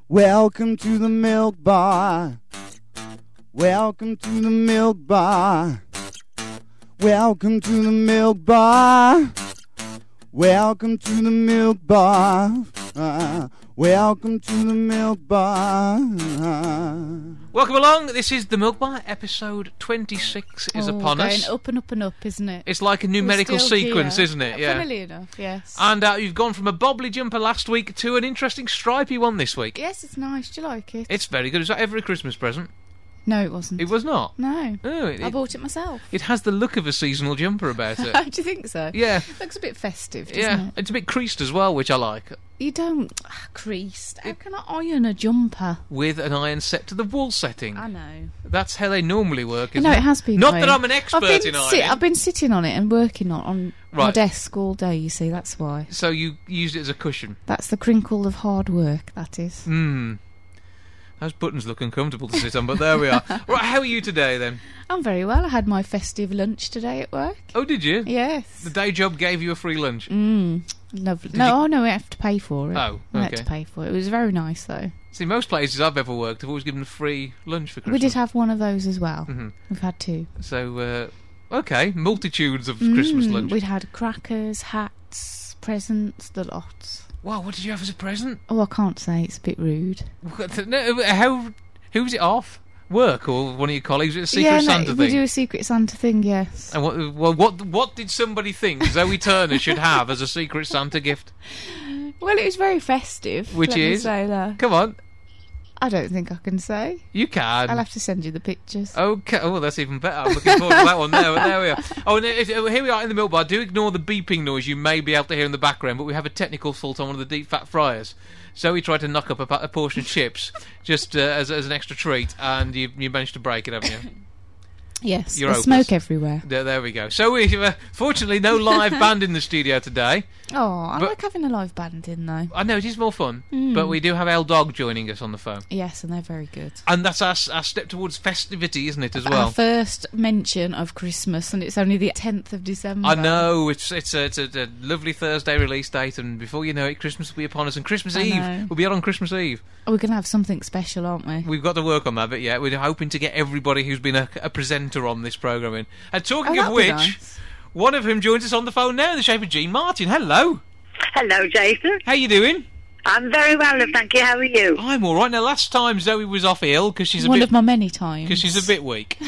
Welcome to the Milk Bar. Welcome to the Milk Bar. Welcome to the Milk Bar. Welcome to the Milk Bar. Welcome to the Milk Bar. Welcome along. This is the Milk Bar. Episode 26 is upon us. Going up and up and up, isn't it? It's like a numerical sequence, here. isn't it? Yeah. Funnily enough, yes. And you've gone from a bobbly jumper last week to an interesting stripy one this week. Yes, it's nice. Do you like it? It's very good. Is that ever a Christmas present? No, it wasn't. It was not? No. Oh, I bought it myself. It has the look of a seasonal jumper about it. Do you think so? Yeah. Looks a bit festive, doesn't it? It's a bit creased as well, which I like. You don't... creased. How can I iron a jumper? With an iron set to the wool setting. I know. That's how they normally work, isn't No, it? it has been. Not that I'm an expert in ironing. I've been sitting on it and working on my Right. desk all day, you see, that's why. So you used it as a cushion? That's the crinkle of hard work, that is. Those buttons look uncomfortable to sit on, but there we are. Right, how are you today, then? I'm very well. I had my festive lunch today at work. Oh, did you? Yes. The day job gave you a free lunch? Lovely. No, I have to pay for it. Oh, I had okay. to pay for it. It was very nice, though. See, most places I've ever worked have always given a free lunch for Christmas. We did have one of those as well. We've had two. So, okay, multitudes of Christmas lunch. We'd had crackers, hats, presents, the lot. Wow, what did you have as a present? Oh, I can't say. It's a bit rude. No, who was it off? Work or one of your colleagues? Was it a Secret Santa we thing? do a Secret Santa thing, yes. And what did somebody think Zoe Turner should have as a Secret Santa gift? Well, it was very festive. Which let me is? say that. Come on, I don't think I can say. you can. I'll have to send you the pictures. Okay, oh, that's even better. I'm looking forward to that one. There we are. Oh, and here we are in the Milk Bar. Do ignore the beeping noise you may be able to hear in the background, but we have a technical fault on one of the deep fat fryers. So we tried to knock up a portion of chips just as an extra treat, and you managed to break it, haven't you? Yes, You're there's hopeless. smoke everywhere. There we go. So we fortunately no live band in the studio today. Oh, I But- like having a live band in, though. I know it is more fun, but we do have El Dog joining us on the phone, Yes, and they're very good. and that's our step towards festivity, isn't it? As Our well. first mention of Christmas, and it's only the 10th of December. I know it's a lovely Thursday release date, and before you know it, Christmas will be upon us, and Christmas I Eve know. we'll be out on Christmas Eve. Oh, we're going to have something special, aren't we? We've got to work on that, but yeah, we're hoping to get everybody who's been a presenter on this programme in. And talking of that'd be which, nice. one of whom joins us on the phone now in the shape of Jean Martin. Hello, Hello, Jason. how you doing? I'm very well, thank you. How are you? I'm all right. Now, last time Zoe was off ill because she's One of my many times. because she's a bit weak.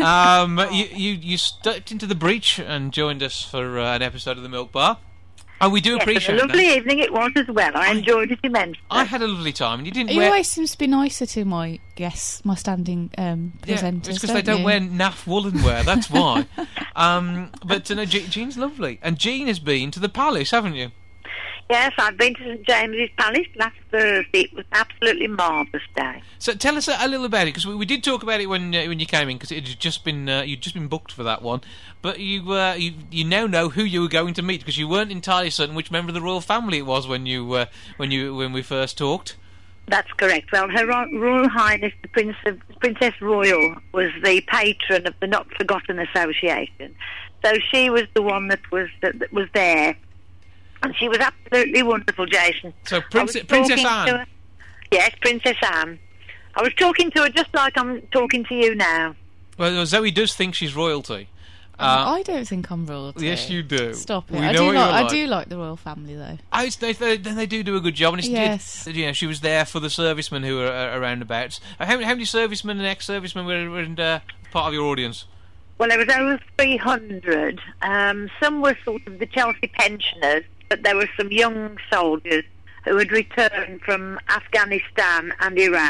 You stepped into the breach and joined us for an episode of the Milk Bar. And we do Yes, appreciate a lovely that. evening it was as well. I enjoyed it immensely. I had a lovely time, and you didn't You wear. always seems to be nicer to my guests, my standing presenters. it's because they don't you? wear naff woolen wear. That's why. But no, Jean's lovely, and Jean has been to the Palace, haven't you? Yes, I've been to St James's Palace last Thursday. It was an absolutely marvellous day. So tell us a little about it, because we did talk about it when you came in, because it had just been you'd just been booked for that one. But you now know who you were going to meet, because you weren't entirely certain which member of the royal family it was when when we first talked. That's correct. Well, Her Royal Highness the Princess Royal was the patron of the Not Forgotten Association, so she was the one that was there. And she was absolutely wonderful, Jason. So I was Princess talking Anne. to her- Yes, Princess Anne. I was talking to her just like I'm talking to you now. Well, Zoe does think she's royalty. I don't think I'm royalty. Yes, you do. Stop it. We I know do what like. you're I like. do like the royal family, though. They do a good job, and it's Yes. you know, she was there for the servicemen who were around about. How many servicemen and ex-servicemen were in part of your audience? Well, there was over 300. Some were sort of the Chelsea pensioners, but there were some young soldiers who had returned from Afghanistan and Iraq.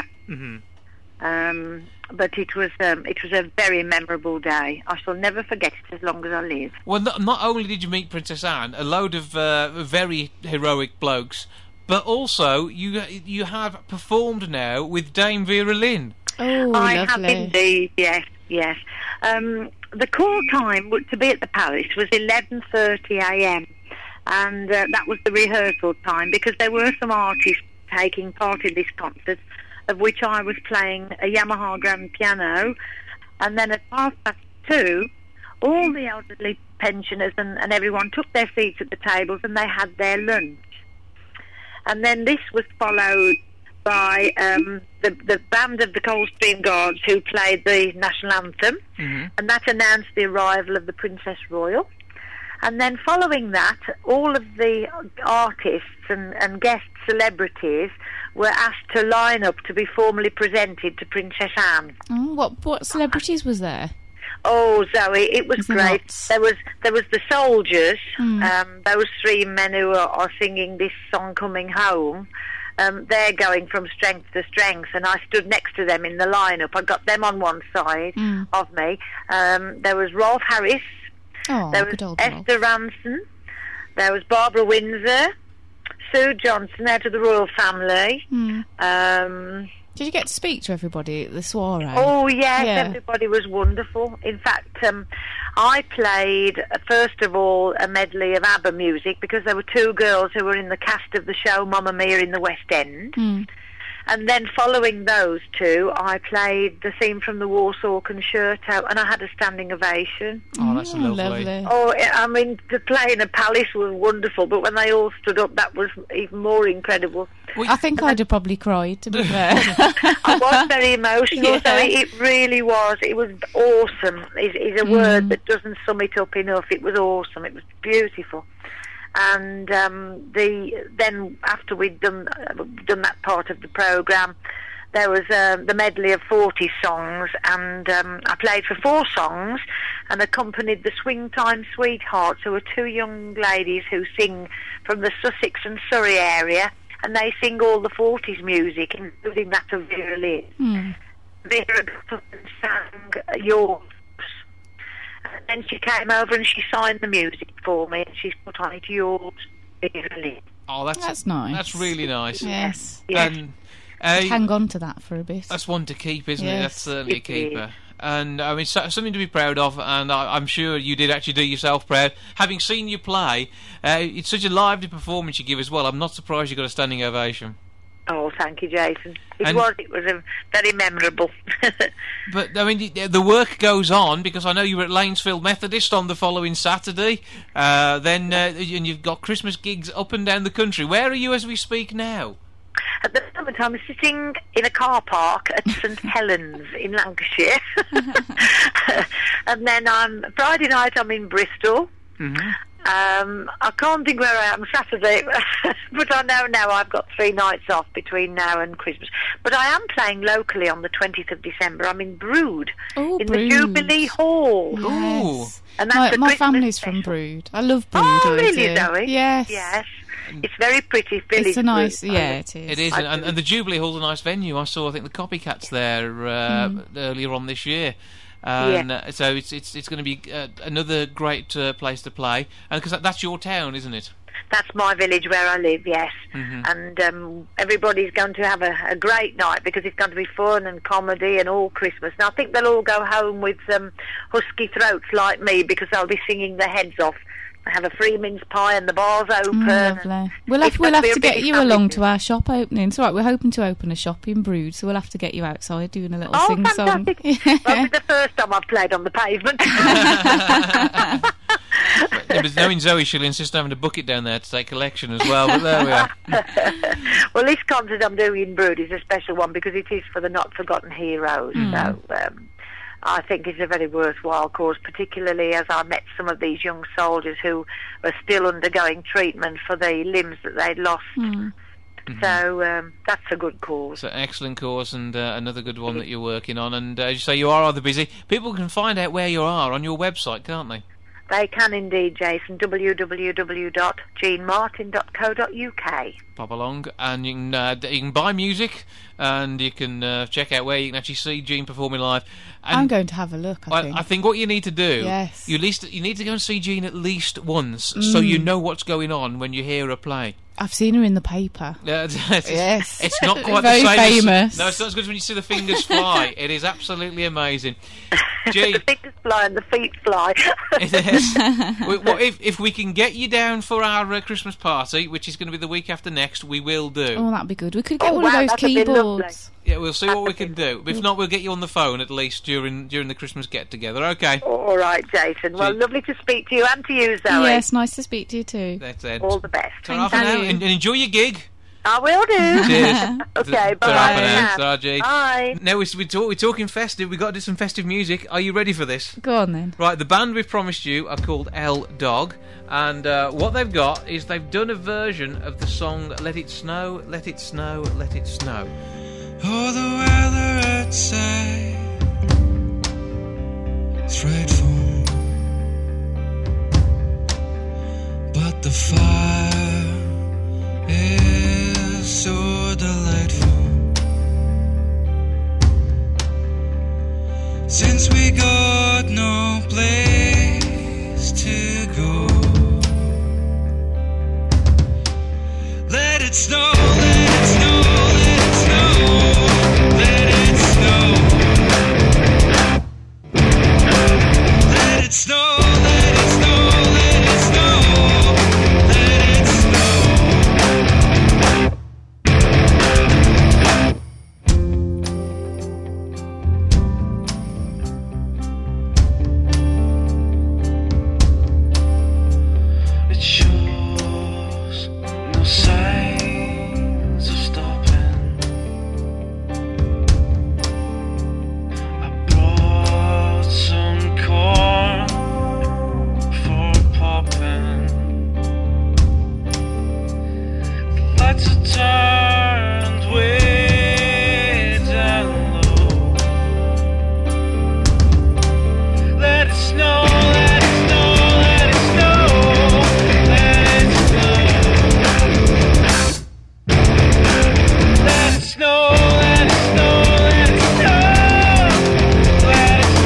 But it was a very memorable day. I shall never forget it as long as I live. Well, not only did you meet Princess Anne, a load of very heroic blokes, but also you have performed now with Dame Vera Lynn. Oh, I lovely. have indeed, yes. The call time to be at the Palace was 11:30 a.m. and that was the rehearsal time, because there were some artists taking part in this concert, of which I was playing a Yamaha grand piano, and then at 2:30, all the elderly pensioners and everyone took their seats at the tables and they had their lunch. And then this was followed by the band of the Coldstream Guards who played the national anthem, and that announced the arrival of the Princess Royal. And then following that, all of the artists and guest celebrities were asked to line up to be formally presented to Princess Anne. Oh, what celebrities was there? Oh, Zoe, it was there great. lots? There was the soldiers, those three men who are singing this song Coming Home. They're going from strength to strength, and I stood next to them in the lineup. I got them on one side of me. There was Rolf Harris. Oh, There good was old Rob. Esther Ranson. There was Barbara Windsor. Sue Johnson out of the royal family. Did you get to speak to everybody at the soiree? Oh, yes, Yeah. everybody was wonderful. In fact, I played, first of all, a medley of ABBA music because there were two girls who were in the cast of the show Mamma Mia in the West End. And then following those two, I played the theme from the Warsaw Concerto, and I had a standing ovation. Oh, that's lovely. Oh, I mean, to play in a palace was wonderful, but when they all stood up, that was even more incredible. I think I'd have probably cried, to be fair. I was very emotional, Yeah. so it really was. It was awesome. Is a word that doesn't sum it up enough. It was awesome. It was beautiful. And then after we'd done that part of the programme, there was the medley of 40 songs, and I played for 4 songs and accompanied the Swing Time Sweethearts, who are 2 young ladies who sing from the Sussex and Surrey area, and they sing all the 40s music, including that of Vera Lynn. Vera got up and sang Yours. And then she came over and she signed the music for me, and she's put on it Yours, Vera Lynn. Oh, That's nice. That's really nice. Yes. Yes. And Hang on to that for a bit. that's one to keep, isn't it? Yes. That's certainly a It keeper. And I mean, something to be proud of, and I'm sure you did actually do yourself proud. Having seen you play, it's such a lively performance you give as well. I'm not surprised you got a standing ovation. Oh, thank you, Jason. It And- was very memorable. But I mean, the work goes on, because I know you were at Lanesfield Methodist on the following Saturday. Then and you've got Christmas gigs up and down the country. Where are you as we speak now? At the moment, I'm sitting in a car park at St Helens in Lancashire. And then Friday night I'm in Bristol. I can't think where I am Saturday, but I know now I've got 3 nights off between now and Christmas. But I am playing locally on the 20th of December. I'm in Brood, Oh, in Brood. the Jubilee Hall. Yes. And that's the My Christmas family's special. from Brood. I love Brood. Oh, I really, do. Zoe? Yes. Yes. It's very pretty village. It's a nice... Brood. Yeah, it is. It is, I and do. the Jubilee Hall's a nice venue. I saw, I think, the Copycats there earlier on this year. And so it's going to be another great place to play, and because that's your town, isn't it? That's my village where I live, yes. And everybody's going to have a great night because it's going to be fun and comedy and all Christmas. And I think they'll all go home with husky throats like me because I'll be singing their heads off. I have a free mince pie and the bar's open. Lovely. We'll It's have gonna be to a get big you family along too. to our shop opening. It's all right, we're hoping to open a shop in Brood, so we'll have to get you outside doing a little Oh, sing-song. fantastic. That'll be the first time I've played on the pavement. But knowing Zoe, she'll insist on having a bucket down there to take collection as well. But there we are. Well, this concert I'm doing in Brood is a special one because it is for the not forgotten heroes. So I think it's a very worthwhile cause, particularly as I met some of these young soldiers who are still undergoing treatment for the limbs that they'd lost. So that's a good cause. It's an excellent course, and another good one that you're working on. And as you say, you are rather busy. People can find out where you are on your website, can't they? They can indeed, Jason. www.jeanmartin.co.uk. Pop along, and you can buy music, and you can check out where you can actually see Jean performing live. And I'm going to have a look, I think. I think what you need to do, Yes. you need to go and see Jean at least once, so you know what's going on when you hear her play. I've seen her in the paper. Yes. It's not quite Very the same. famous. No, it's not as good as when you see the fingers fly. It is absolutely amazing. Jean, The fingers fly and the feet fly. it is. Well, if we can get you down for our Christmas party, which is going to be the week after next, we will do. Oh, that'd be good. We could get Oh, one wow, of those that'd be lovely. keyboards. Yeah, we'll see what we can do. If not, we'll get you on the phone at least during the Christmas get together. Okay. All right, Jason. Well, Gee. lovely to speak to you and to you, Zoe. Yes, nice to speak to you too. That's it. All the best. Ta-ra for Thank now, you. and enjoy your gig. I will do. Cheers. Okay, bye. Sarji. Bye. Now we're talking festive. We've got to do some festive music. Are you ready for this? Go on then. Right, the band we've promised you are called L Dog, and what they've got is they've done a version of the song Let It Snow, Let It Snow, Let It Snow. Oh, the weather outside is frightful, but the fire is so delightful. Since we got no place to go, let it snow, let it snow, let it snow, let it snow. Let it snow, let it snow, let it snow, let it snow. It shows no signs of stopping. I brought some corn for popping. The lights are turned way down low. Let it snow, let it snow, let it snow, let it snow. Let it snow, let it snow, let it snow, let it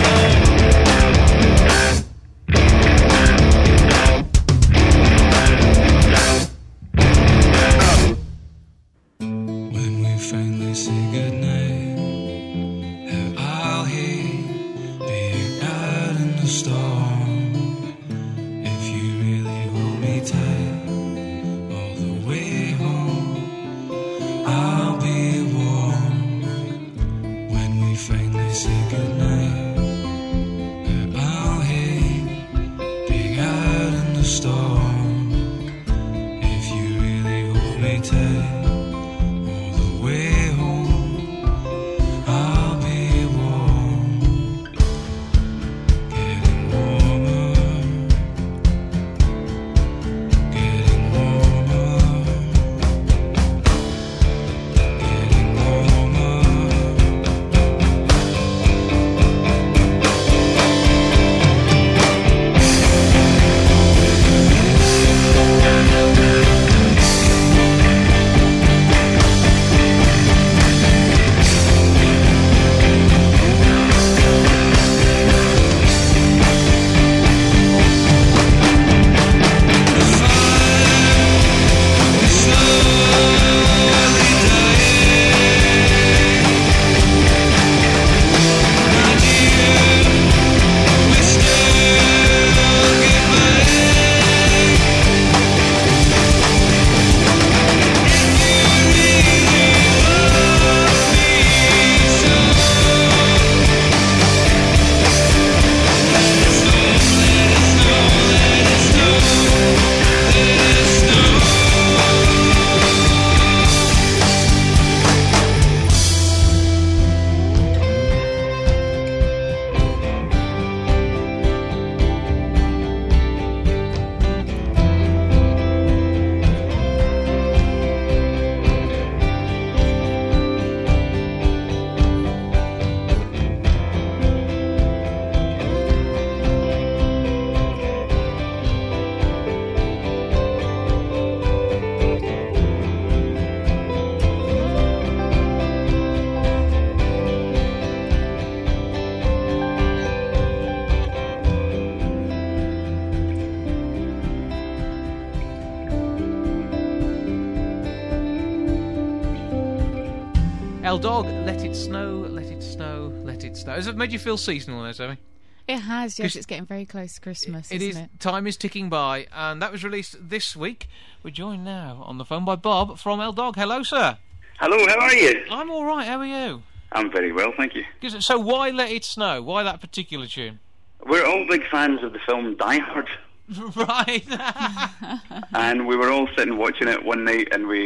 snow. When we finally say goodnight, I'll hate being out in the storm. If you really hold me tight all the way home, I'll be warm. When we finally say goodnight, I'll hate being out in the storm. If you really hold me tight all the way home, I'll be warm. Getting warmer, getting warmer, getting warmer. L Dog, Let It Snow, Let It Snow, Let It Snow. Has it made you feel seasonal now, Zoe? It has, yes. 'Cause It's getting very close to Christmas, It isn't is. it? Time is ticking by, and that was released this week. We're joined now on the phone by Bob from L Dog. Hello, sir. Hello, how are you? I'm all right. How are you? I'm very well, thank you. So why Let It Snow? Why that particular tune? We're all big fans of the film Die Hard, Right. and we were all sitting watching it one night, and we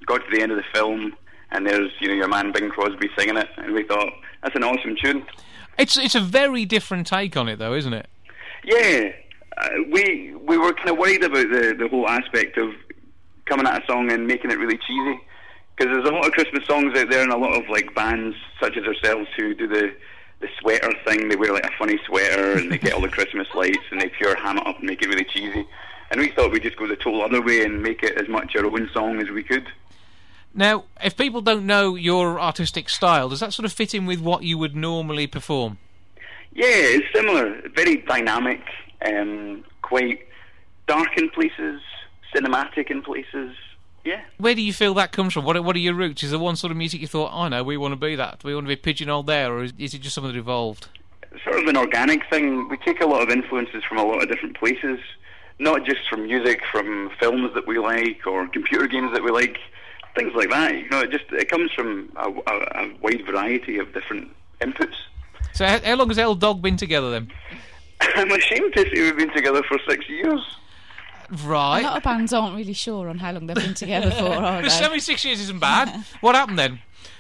got to the end of the film, and there's your man Bing Crosby singing it, and we thought that's an awesome tune. It's a very different take on it, though, isn't it? Yeah, we were kind of worried about the whole aspect of coming at a song and making it really cheesy, because there's a lot of Christmas songs out there, and a lot of like bands such as ourselves who do the sweater thing. They wear like a funny sweater and they get all the Christmas lights and they pure ham it up and make it really cheesy. And we thought we'd just go the total other way and make it as much our own song as we could. Now, if people don't know your artistic style, does that sort of fit in with what you would normally perform? Yeah, it's similar. Very dynamic, quite dark in places, cinematic in places. Yeah. Where do you feel that comes from? What are your roots? Is there one sort of music you thought, oh no, we want to be that? We want to be pigeonholed there, or is it just something that evolved? Sort of an organic thing. We take a lot of influences from a lot of different places, not just from music, from films that we like or computer games that we like, things like that. It comes from a wide variety of different inputs. So how long has L Dog been together then? I'm ashamed to say we've been together for 6 years. Right. A lot of bands aren't really sure on how long they've been together for, are Because they? 6 years isn't bad. What happened then?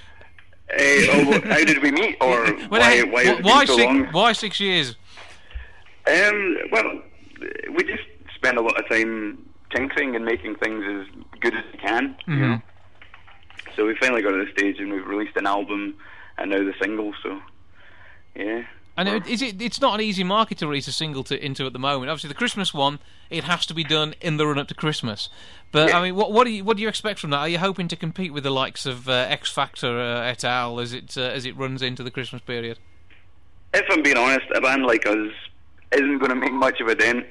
How did we meet, or why has it been so long? Why 6 years? Well, we just spend a lot of time tinkering and making things as good as we can. Mm-hmm. So we finally got to the stage and we've released an album and now the single. So yeah. And it's not an easy market to release a single into at the moment. Obviously, the Christmas one, it has to be done in the run-up to Christmas. But, yeah. I mean, what do you expect from that? Are you hoping to compete with the likes of X Factor et al. As it runs into the Christmas period? If I'm being honest, a band like us isn't going to make much of a dent.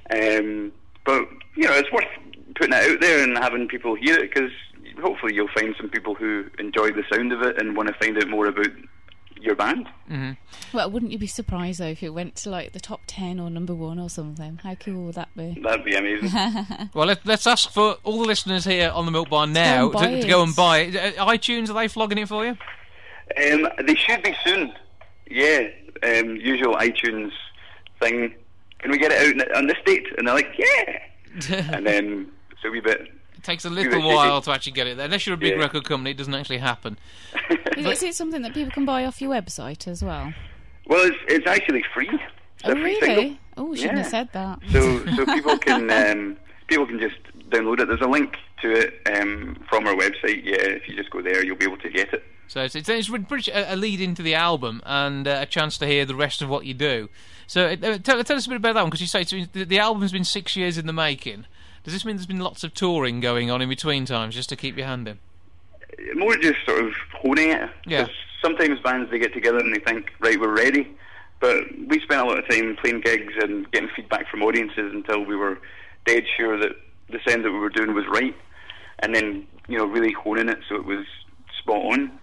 But, it's worth putting it out there and having people hear it, because hopefully you'll find some people who enjoy the sound of it and want to find out more about your band. Mm-hmm. Well, wouldn't you be surprised though if it went to like the top 10 or number 1 or something? How cool would that be? That'd be amazing. Well, let's ask for all the listeners here on the Milk Bar now to go and buy it. iTunes, are they flogging it for you? They should be soon. Yeah, usual iTunes thing. Can we get it out on this date? And they're like, yeah. And then it's a wee bit. Takes a little while to actually get it there. Unless you're a big record company, it doesn't actually happen. Is it something that people can buy off your website as well? Well, it's actually free. It's a free single. Really? Oh, we shouldn't have said that. So people can just download it. There's a link to it from our website. Yeah, if you just go there, you'll be able to get it. So it's pretty much a lead into the album and a chance to hear the rest of what you do. So tell us a bit about that one, because you say the album's been 6 years in the making. Does this mean there's been lots of touring going on in between times just to keep your hand in? More just sort of honing it. Yeah. Sometimes bands, they get together and they think, right, we're ready. But we spent a lot of time playing gigs and getting feedback from audiences until we were dead sure that the sound that we were doing was right. And then, really honing it so it was spot on.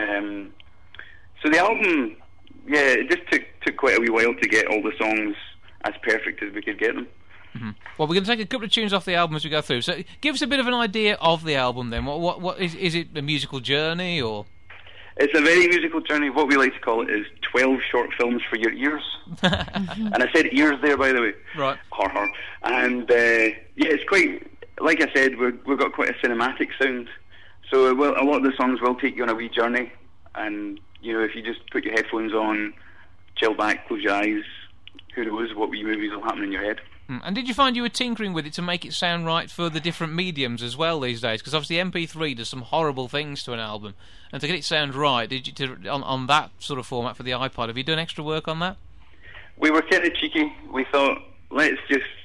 So the album, it just took quite a wee while to get all the songs as perfect as we could get them. Mm-hmm. Well, we're going to take a couple of tunes off the album as we go through. So, give us a bit of an idea of the album. Then, what is it? A musical journey, or? It's a very musical journey. What we like to call it is 12 short films for your ears. And I said ears there, by the way. Right. Har har. And it's quite, like I said, we've got quite a cinematic sound. So a lot of the songs will take you on a wee journey. And if you just put your headphones on, chill back, close your eyes, who knows what wee movies will happen in your head. And did you find you were tinkering with it to make it sound right for the different mediums as well these days? Because obviously MP3 does some horrible things to an album, and to get it sound right, did you on that sort of format for the iPod? Have you done extra work on that? We were kind of cheeky. We thought let's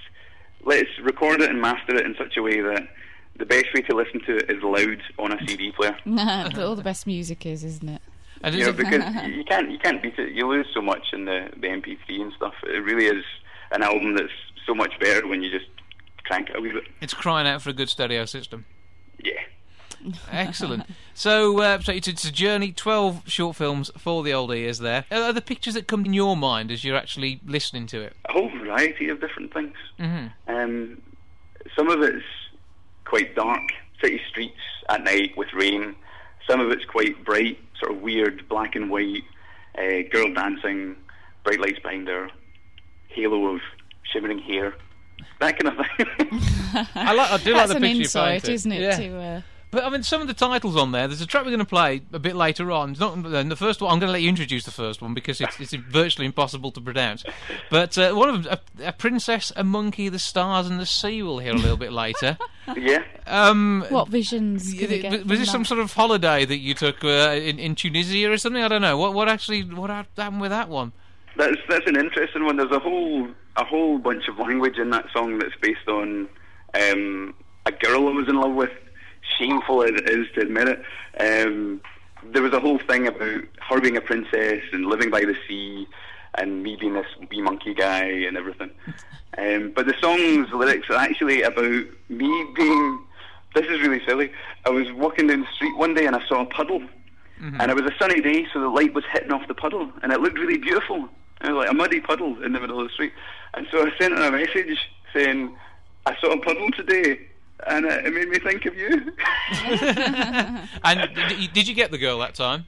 record it and master it in such a way that the best way to listen to it is loud on a CD player. But all the best music is, isn't it? And because you can't beat it. You lose so much in the MP3 and stuff. It really is an album that's so much better when you just crank it a wee bit. It's crying out for a good stereo system. Yeah. Excellent. So it's a journey, 12 short films for the old ears there. Are there pictures that come in your mind as you're actually listening to it? A whole variety of different things. Mm-hmm. Some of it's quite dark, city streets at night with rain. Some of it's quite bright, sort of weird, black and white, girl dancing, bright lights behind her, halo of shimmering hair, that kind of thing. I do like the picture you insight, painted. isn't it? Yeah. To But I mean, some of the titles on there's a track we're going to play a bit later on. It's not the first one. I'm going to let you introduce the first one because it's virtually impossible to pronounce. But one of them, a princess, a monkey, the stars, and the sea. We'll hear a little bit later. Yeah. What visions could we get Was this some sort of holiday that you took in Tunisia or something? I don't know. What happened with that one? That's an interesting one. There's a whole bunch of language in that song that's based on a girl I was in love with. Shameful as it is to admit it. There was a whole thing about her being a princess and living by the sea, and me being this wee monkey guy and everything. But the song's lyrics are actually about me being. This is really silly. I was walking down the street one day and I saw a puddle, and it was a sunny day, so the light was hitting off the puddle, and it looked really beautiful. It was like a muddy puddle in the middle of the street, and so I sent her a message saying, "I saw a puddle today." And it made me think of you. And did you get the girl that time?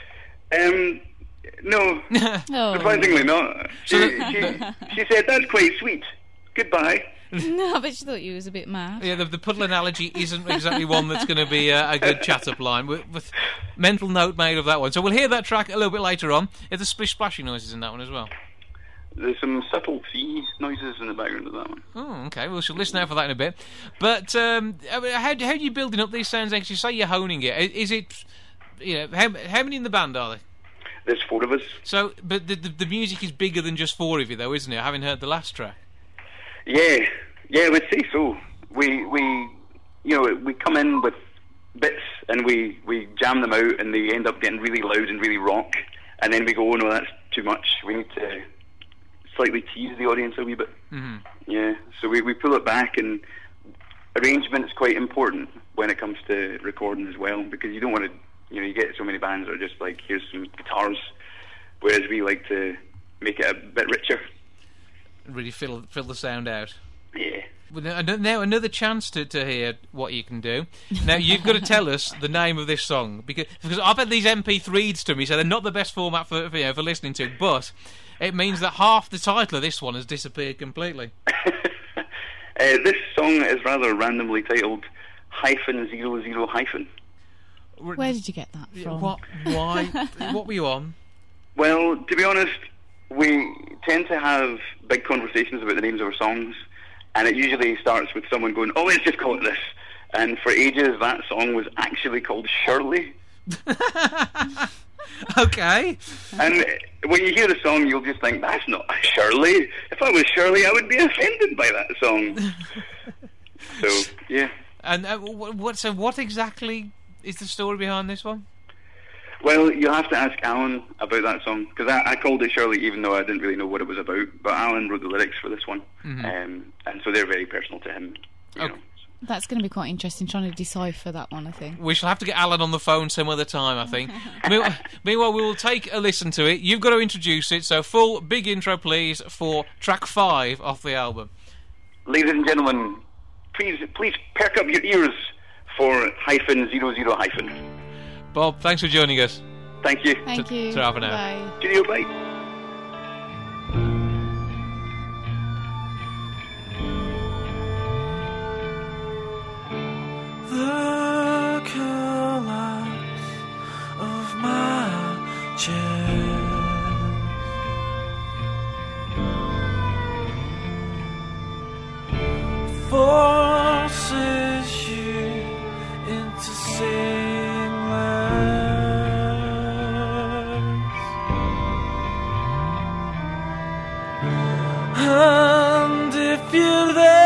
No. Oh. Surprisingly not. She said, "That's quite sweet. Goodbye." No, I bet she thought you was a bit mad. Yeah, the puddle analogy isn't exactly one that's going to be a good chat-up line. With mental note made of that one. So we'll hear that track a little bit later on. There's the splish-splashy noises in that one as well. There's some subtle sea noises in the background of that one. Oh, okay. Well, we'll listen out for that in a bit. But how are you building up these sounds? Actually, say you're honing it. Is it, how many in the band are there? There's 4 of us. So, but the music is bigger than just 4 of you, though, isn't it? Having heard the last track. Yeah, I would say so. We come in with bits and we jam them out, and they end up getting really loud and really rock. And then we go, "Oh no, that's too much. We need to slightly tease the audience a wee bit." Mm-hmm. Yeah, so we pull it back, and arrangement's quite important when it comes to recording as well, because you don't want to, you get so many bands that are just like, here's some guitars, whereas we like to make it a bit richer. Really fill the sound out. Yeah. Well, now another chance to hear what you can do. Now you've got to tell us the name of this song, because I've had these MP3s to me, so they're not the best format for listening to, but it means that half the title of this one has disappeared completely. This song is rather randomly titled -00-. Where did you get that from? What? Why? What were you on? Well, to be honest, we tend to have big conversations about the names of our songs, and it usually starts with someone going, "Oh, let's just call it this." And for ages, that song was actually called Shirley. Okay. And when you hear the song, you'll just think, "That's not Shirley. If I was Shirley, I would be offended by that song." So, yeah. And what exactly is the story behind this one? Well, you'll have to ask Alan about that song, because I called it Shirley even though I didn't really know what it was about. But Alan wrote the lyrics for this one, and so they're very personal to him. You know. That's going to be quite interesting, trying to decipher that one, I think. We shall have to get Alan on the phone some other time, I think. Meanwhile, we will take a listen to it. You've got to introduce it, so full big intro, please, for track 5 off the album. Ladies and gentlemen, please perk up your ears for -00-. Bob, thanks for joining us. Thank you. Thank you. Ta-ra for now. Bye. Cheerio, bye. The collapse of my chest forces you into seeing less, and if you're there,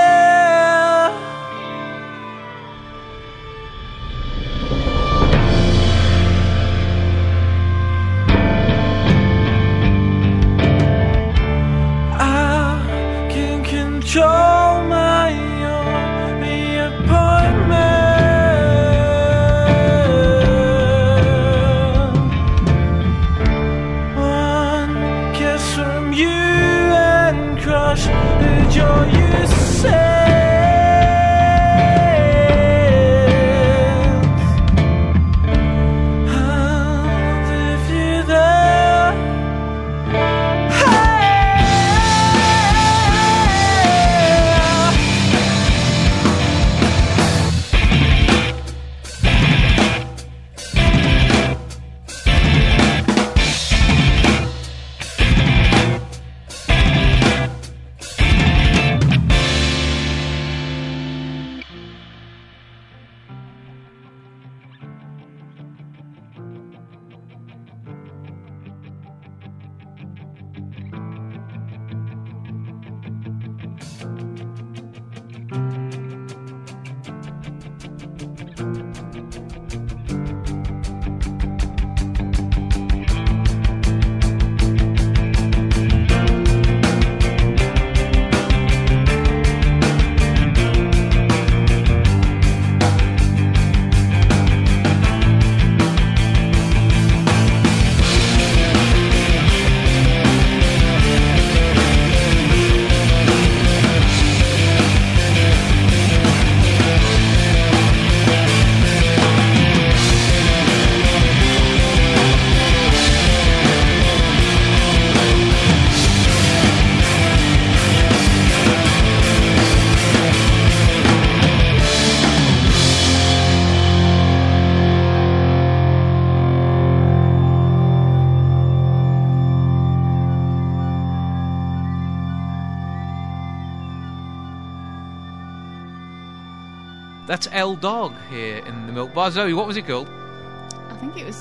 That's L Dog here in the Milk Bar. Zoe, what was it called? I think it was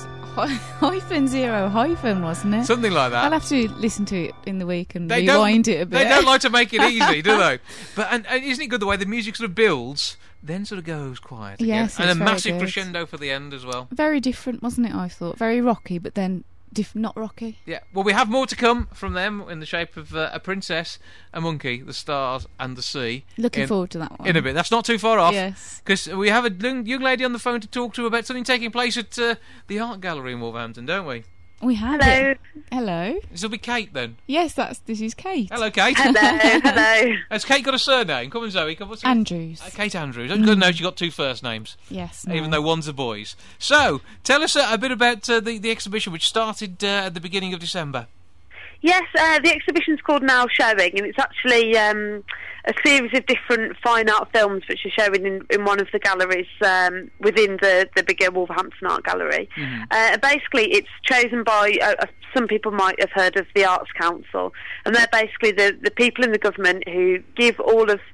-0 wasn't it? Something like that. I'll have to listen to it in the week and rewind it a bit. They don't like to make it easy, do they? But and isn't it good the way the music sort of builds, then sort of goes quiet again? Yes, and it's a very massive good. crescendo for the end as well. Very different, wasn't it, I thought? Very rocky, but then not rocky. Yeah, well, we have more to come from them in the shape of a princess, a monkey, the stars, and the sea. Looking forward to that one. In a bit. That's not too far off. Yes. Because we have a young lady on the phone to talk to about something taking place at the Art Gallery in Wolverhampton, don't we? We have Hello. it. Hello. This will be Kate then. Yes, this is Kate. Hello, Kate. Hello. Has Kate got a surname? Come on, Zoe. What's her- Andrews. Kate Andrews. Oh, good. No, she got two first names. Yes. Even no. though one's a boy's. So, tell us a bit about the exhibition, which started at the beginning of December. Yes, the exhibition's called Now Showing, and it's actually a series of different fine art films which are showing in one of the galleries within the bigger Wolverhampton Art Gallery. Basically, it's chosen by, some people might have heard of the Arts Council, and they're basically the people in the government who give all of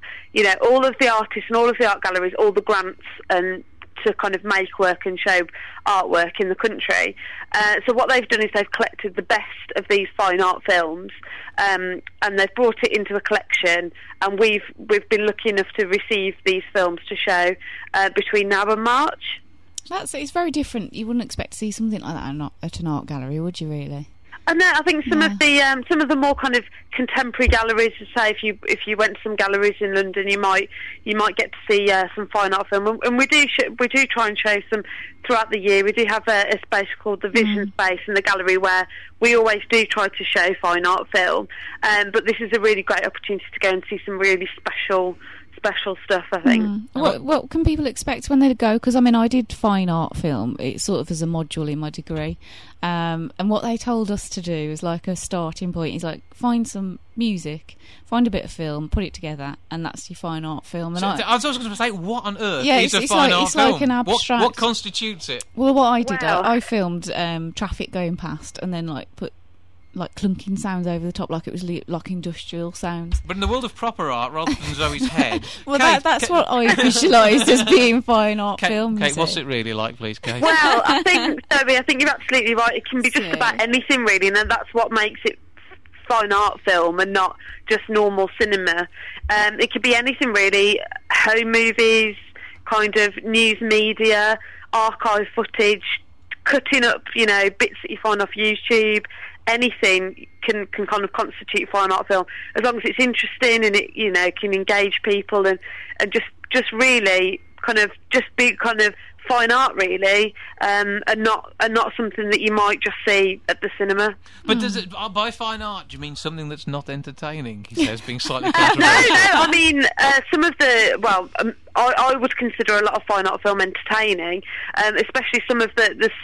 the artists and all of the art galleries all the grants and to kind of make work and show artwork in the country. So what they've done is they've collected the best of these fine art films, and they've brought it into a collection, and we've been lucky enough to receive these films to show between now and March. It's very different. You wouldn't expect to see something like that at an art gallery, would you really? And I think some of the more kind of contemporary galleries, say if you went to some galleries in London, you might get to see some fine art film, and we do try and show some throughout the year. We do have a space called the Vision Space in the gallery where we always do try to show fine art film, but this is a really great opportunity to go and see some really special stuff, I think. What can people expect when they go? Because, I mean, I did fine art film. It's sort of as a module in my degree. And what they told us to do is like a starting point. Is like find some music, find a bit of film, put it together, and that's your fine art film. And So, I was going to say, what on earth is a it's fine like, art it's film? like an abstract. What constitutes it? Well, what I did, Well- I filmed traffic going past and then like put like clunking sounds over the top, like it was like industrial sounds. But in the world of proper art, rather than Zoe's head... Well, Kate, that's what I visualised as being fine art film. Kate, what's it really like, please, Kate? Well, I think you're absolutely right. It can be just Yeah. about anything, really, and that's what makes it fine art film and not just normal cinema. It could be anything, really. Home movies, kind of news media, archive footage, cutting up, bits that you find off YouTube. Anything can kind of constitute fine art film, as long as it's interesting and it can engage people and just really kind of just be kind of fine art, really, and not something that you might just see at the cinema. But does it, by fine art, do you mean something that's not entertaining? He says, being slightly No, controversial. I mean some of the I would consider a lot of fine art film entertaining, especially some of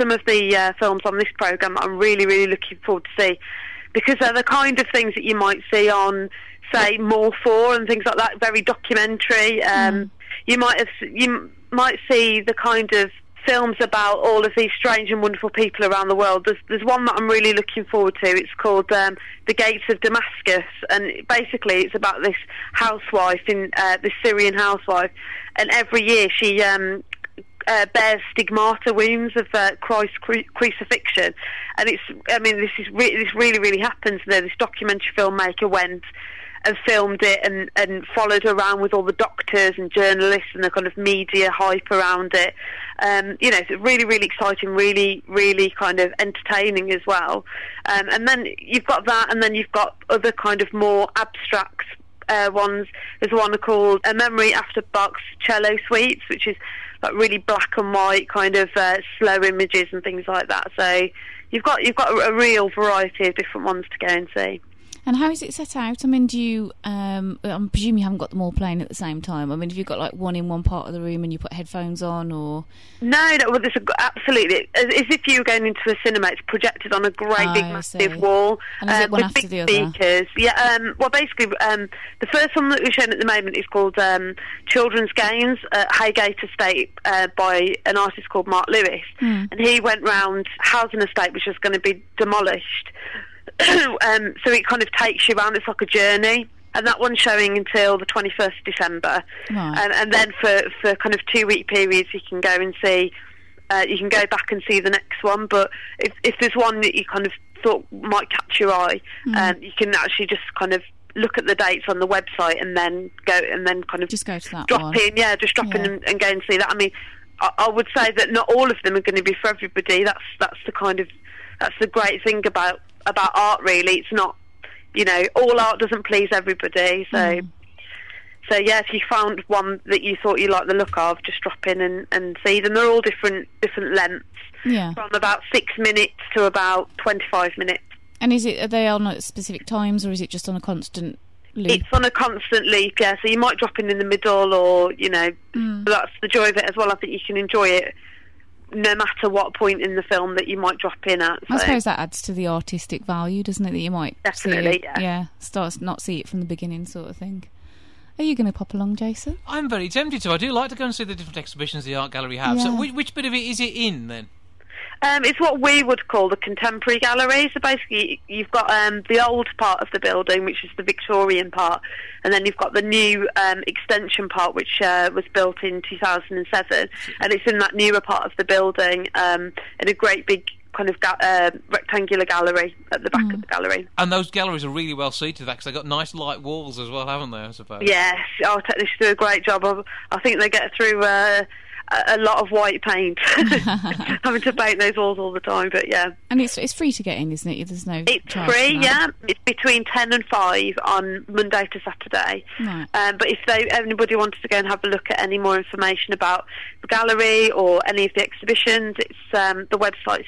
the films on this programme that I'm really, really looking forward to see, because they're the kind of things that you might see on, say, More 4 and things like that, very documentary. You might see the kind of films about all of these strange and wonderful people around the world. There's one that I'm really looking forward to. It's called The Gates of Damascus, and basically it's about this housewife, this Syrian housewife, and every year she bears stigmata wounds of Christ's crucifixion, and this really, really happens. This documentary filmmaker went and filmed it and followed around with all the doctors and journalists and the kind of media hype around it. It's really, really exciting, really, really kind of entertaining as well. And then you've got that, and then you've got other kind of more abstract ones. There's one called A Memory After Bach's Cello Suites, which is like really black and white kind of slow images and things like that. So you've got a real variety of different ones to go and see. And how is it set out? I mean, do you? I presume you haven't got them all playing at the same time. I mean, have you got like one in one part of the room and you put headphones on, or? No. Well, there's absolutely, as if you were going into a cinema. It's projected on a great big massive wall And is it one with after big the other? speakers. Yeah. Well, basically, the first one that we're showing at the moment is called Children's Games at Highgate Estate by an artist called Mark Lewis, and he went round housing estate which was going to be demolished. So it kind of takes you around. It's like a journey. and that one's showing until the 21st December. Right. And then for kind of 2-week periods, you can go and see. You can go back and see the next one. But if there's one that you kind of thought might catch your eye, you can actually just kind of look at the dates on the website and then go and then kind of Just go to that drop one. in. Yeah, just drop in and go and see that. I mean, I would say that not all of them are going to be for everybody. That's the great thing about art. Really, it's not, all art doesn't please everybody. So yeah, if you found one that you thought you liked the look of, just drop in and see them. They're all different lengths, from about 6 minutes to about 25 minutes. And are they on at specific times, or is it just on a constant loop? It's on a constant loop, yeah. So you might drop in the middle, or that's the joy of it as well. I think you can enjoy it no matter what point in the film that you might drop in at. So. I suppose that adds to the artistic value, doesn't it? That you might definitely, not see it from the beginning, sort of thing. Are you going to pop along, Jason? I'm very tempted to. I do like to go and see the different exhibitions the art gallery have. Yeah. So which bit of it is it in then? It's what we would call the contemporary gallery. So basically, you've got the old part of the building, which is the Victorian part, and then you've got the new extension part, which was built in 2007, and it's in that newer part of the building, in a great big kind of rectangular gallery at the back of the gallery. And those galleries are really well seated, because they've got nice light walls as well, haven't they, I suppose? Yes, our technicians do a great job. I think they get through a lot of white paint, having to paint those walls all the time. But yeah, and it's free to get in, isn't it? There's no. It's charge free, for that. yeah. It's between 10 and 5 on Monday to Saturday. Right. But if anybody wanted to go and have a look at any more information about the gallery or any of the exhibitions, it's the website's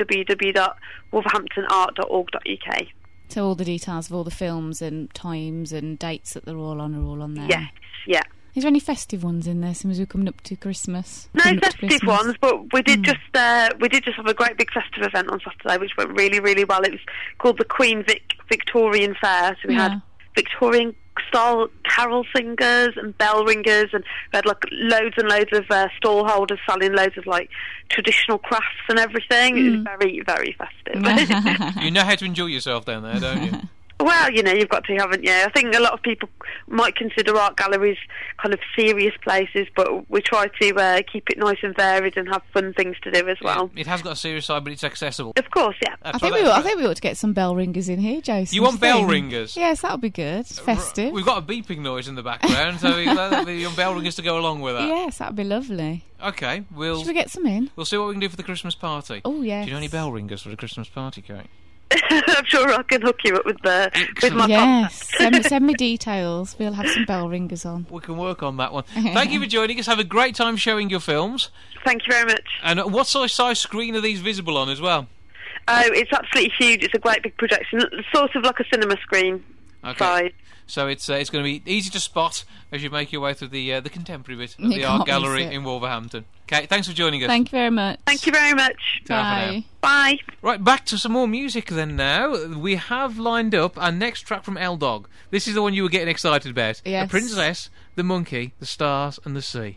www.wolverhamptonart.org.uk. So all the details of all the films and times and dates that they're all on are all on there. Yes, yeah. Is there any festive ones in there, since we're coming up to Christmas? No festive ones, but we did just have a great big festive event on Saturday, which went really, really well. It was called the Queen Victorian Fair, so we had Victorian style carol singers and bell ringers, and we had like loads and loads of stall holders selling loads of like traditional crafts and everything. It was very, very festive. You know how to enjoy yourself down there, don't you? Well, you've got to, haven't you? I think a lot of people might consider art galleries kind of serious places, but we try to keep it nice and varied and have fun things to do as well. It has got a serious side, but it's accessible. Of course, yeah. I think we ought to get some bell ringers in here, Jason. You want bell ringers? Yes, that would be good. Festive. We've got a beeping noise in the background, so you want bell ringers to go along with that. Yes, that would be lovely. Okay, Should we get some in? We'll see what we can do for the Christmas party. Oh, yes. Do you know any bell ringers for the Christmas party, Kate? I'm sure I can hook you up with my Yes, send me details. We'll have some bell ringers on. We can work on that one. Thank you for joining us. Have a great time showing your films. Thank you very much. And what size screen are these visible on as well? Oh, it's absolutely huge. It's a great big projection, sort of like a cinema screen size. So it's going to be easy to spot as you make your way through the contemporary bit of the art gallery in Wolverhampton. Kate, thanks for joining us. Thank you very much. Thank you very much. Bye. Bye. Right, back to some more music then now. We have lined up our next track from L-Dog. This is the one you were getting excited about. Yes. The Princess, the Monkey, the Stars and the Sea.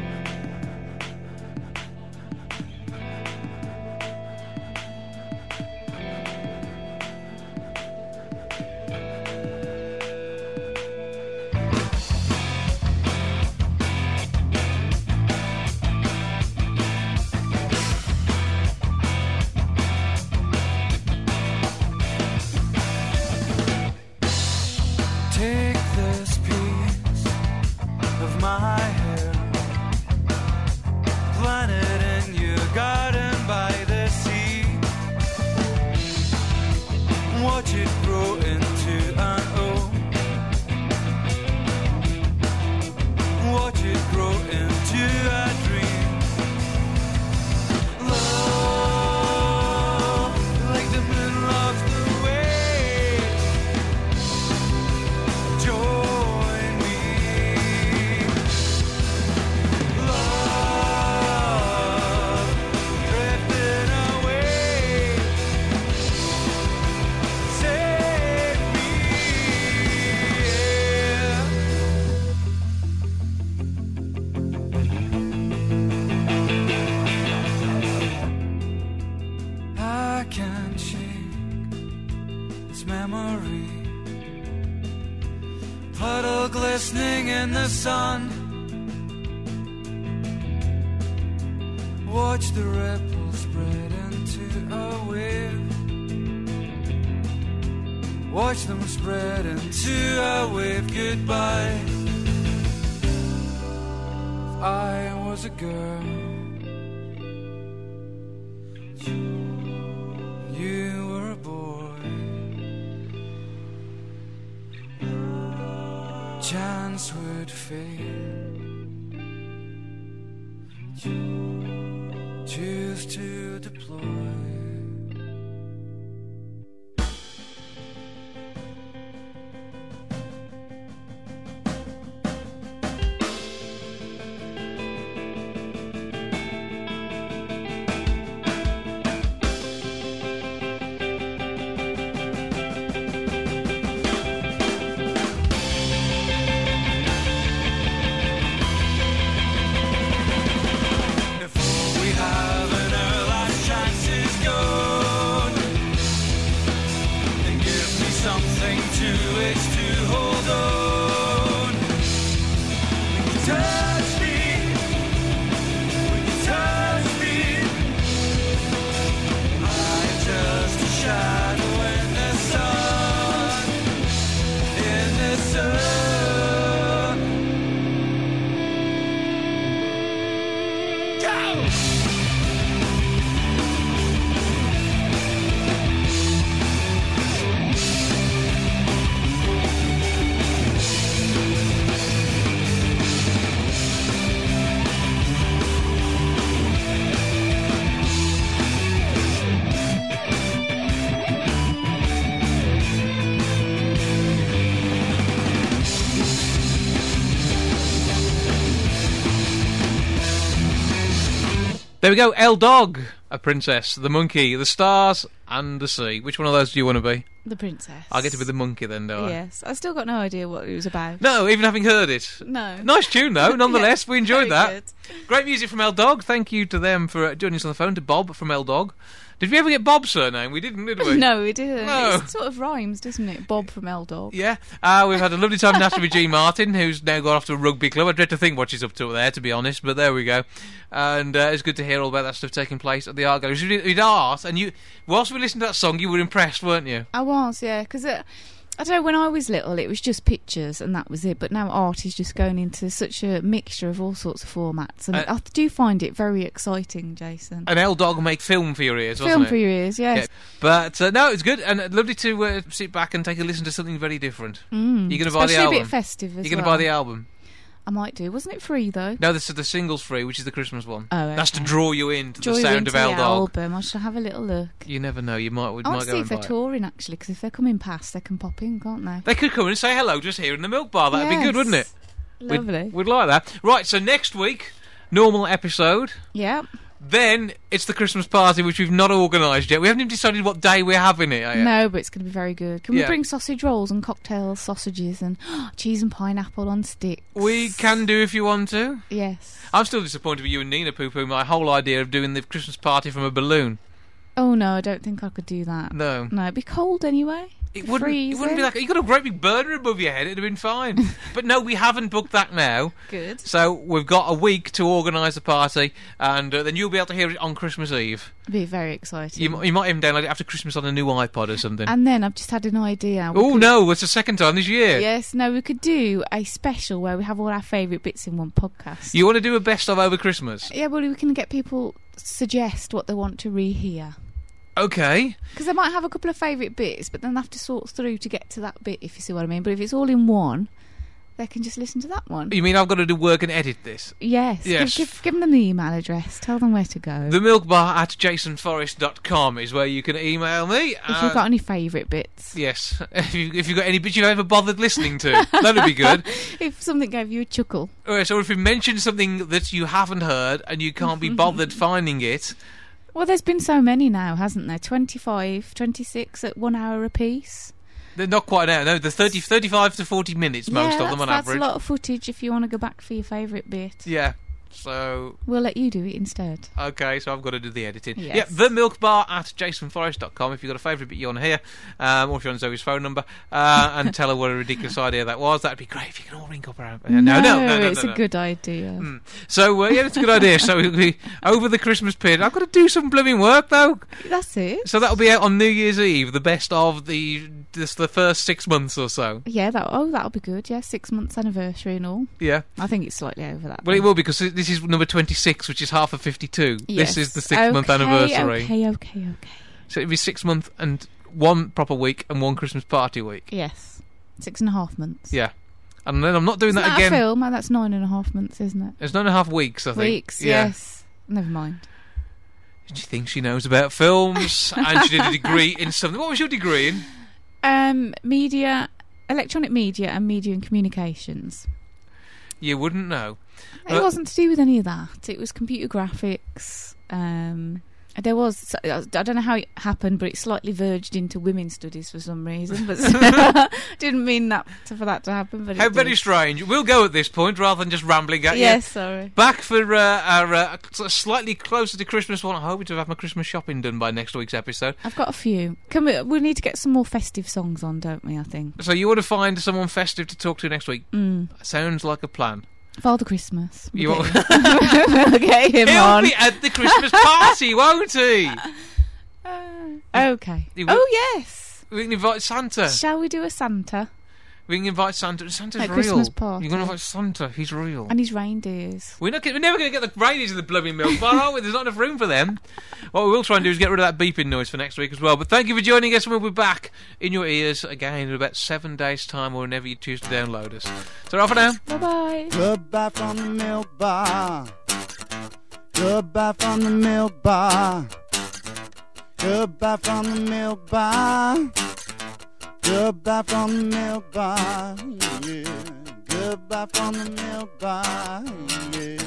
Take this piece of my hair, plant it in your garden by the sea, watch it grow into an oak, watch it grow into a dream. Love, like the moon loves the waves. Join me, love, drifting away. Save me, I can't shake this memory puddle glistening in the sun. Watch the ripples spread into a wave. Watch them spread into a wave. Goodbye. If I was a girl, you were a boy, chance would fade. Choose to deploy. There we go, L-Dog, a princess, the monkey, the stars, and the sea. Which one of those do you want to be? The princess. I'll get to be the monkey then, do I? Yes. I still got no idea what it was about. No, even having heard it. No. Nice tune, though, nonetheless. Yeah, we enjoyed that. good. Great music from L-Dog. Thank you to them for joining us on the phone, to Bob from L-Dog. Did we ever get Bob's surname? We didn't, did we? No, we didn't. No. It sort of rhymes, doesn't it? Bob from L-Dog. Yeah. We've had a lovely time nattering with G. Martin, who's now gone off to a rugby club. I dread to think what she's up to there, to be honest, but there we go. And it's good to hear all about that stuff taking place at the Art Gallery. You did art, and whilst we listened to that song, you were impressed, weren't you? I was, yeah, because I don't know, when I was little it was just pictures and that was it, but now art is just going into such a mixture of all sorts of formats, and I do find it very exciting, Jason. And L-Dog make film for your ears, wasn't Film it? for your ears, yes. Yeah. But no, it's good, and lovely to sit back and take a listen to something very different. You're going to buy the Especially album? a bit festive as well. You're going to buy the album? I might do. Wasn't it free though? No, this is the singles free, which is the Christmas one. Oh, okay. That's to draw you into Draw the you sound into of L-Dog. the album. I shall have a little look. You never know. You might. I want might to go see and if they're buy it. touring actually, because if they're coming past, they can pop in, can't they? They could come and say hello just here in the Milk Bar. That'd be good, Yes. wouldn't it? Lovely. We'd like that. Right. So next week, normal episode. Yeah. Then it's the Christmas party, which we've not organised yet. We haven't even decided what day we're having it. Yet. No, but it's going to be very good. Can we Yeah. bring sausage rolls and cocktails, sausages and cheese and pineapple on sticks? We can do if you want to. Yes. I'm still disappointed with you and Nina poo-poo my whole idea of doing the Christmas party from a balloon. Oh no, I don't think I could do that. No. No, it'd be cold anyway. It wouldn't be like... You got a great big burner above your head, it'd have been fine. But no, we haven't booked that now. Good. So we've got a week to organise the party, and then you'll be able to hear it on Christmas Eve. It'd be very exciting. You might even download it after Christmas on a new iPod or something. And then I've just had an idea. Oh no, it's the second time this year. Yes, no, we could do a special where we have all our favourite bits in one podcast. You want to do a best of over Christmas? Yeah, well, we can get people suggest what they want to rehear. Okay. Because they might have a couple of favourite bits, but then they have to sort through to get to that bit, if you see what I mean. But if it's all in one, they can just listen to that one. You mean I've got to do work and edit this? Yes. Yes. Give them the email address. Tell them where to go. TheMilkBar@jasonforrest.com is where you can email me. If you've got any favourite bits. Yes. If you've got any bits you've ever bothered listening to, that'd be good. If something gave you a chuckle. Alright, so if you mention something that you haven't heard and you can't be bothered finding it... Well, there's been so many now, hasn't there? 25, 26 at 1 hour apiece. They're not quite out. No, they're 35 to 40 minutes, most of them on that's average. a lot of footage if you want to go back for your favourite bit. Yeah. So, We'll let you do it instead. okay, so I've got to do the editing. Yes. Yep, themilkbar@jasonforrest.com if you've got a favourite bit you want to hear, or if you want Zoe's phone number, and tell her what a ridiculous idea that was. That'd be great if you can all ring up around. No, It's a good idea. So, yeah, it's a good idea. So, it'll be over the Christmas period. I've got to do some blooming work, though. That's it. So that'll be out on New Year's Eve, the best of the first 6 months or so. Yeah, that'll be good. Yeah, 6 months anniversary and all. Yeah. I think it's slightly over that. Well, it then. will, because this is number 26, which is half of 52. Yes. This is the 6 month anniversary. Okay. So it'll be 6 months and 1 proper week and 1 Christmas party week. Yes. 6.5 months. Yeah. And then I'm not doing Isn't that that again. a film? Oh, that's 9.5 months, isn't it? It's 9.5 weeks, I think. Weeks, yes. Never mind. She thinks she knows about films, and she did a degree in something. What was your degree in? Media, electronic media and media and communications. You wouldn't know. It wasn't to do with any of that. It was computer graphics. There was, I don't know how it happened, but it slightly verged into women's studies for some reason. But didn't mean that for that to happen. But How it very did. strange. We'll go at this point rather than just rambling at you. Yes, sorry. Back for our slightly closer to Christmas one. I'm hoping to have my Christmas shopping done by next week's episode. I've got a few. We need to get some more festive songs on, don't we? I think. So you want to find someone festive to talk to next week? Sounds like a plan. Father Christmas. You We'll want- get him He'll on. be at the Christmas party, won't he? Okay. You will- Oh yes. We can invite Santa. Shall we do a Santa We can invite Santa. Santa's At real. Christmas party. You're going to invite Santa. He's real. and his reindeers? We're never going to get the reindeers in the blooming milk bar, are we? There's not enough room for them. What we will try and do is get rid of that beeping noise for next week as well. But thank you for joining us, and we'll be back in your ears again in about 7 days' time, or whenever you choose to download us. So, off for now. Bye bye. Goodbye from the milk bar. Goodbye from the milk bar. Goodbye from the milk bar. Goodbye from the milk bar. Yeah. Goodbye from the milk bar. Yeah.